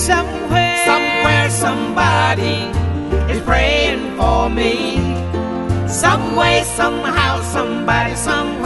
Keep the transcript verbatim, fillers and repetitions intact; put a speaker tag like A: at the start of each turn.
A: Somewhere,
B: Somewhere somebody is praying for me. Some way, somehow, somebody, somewhere.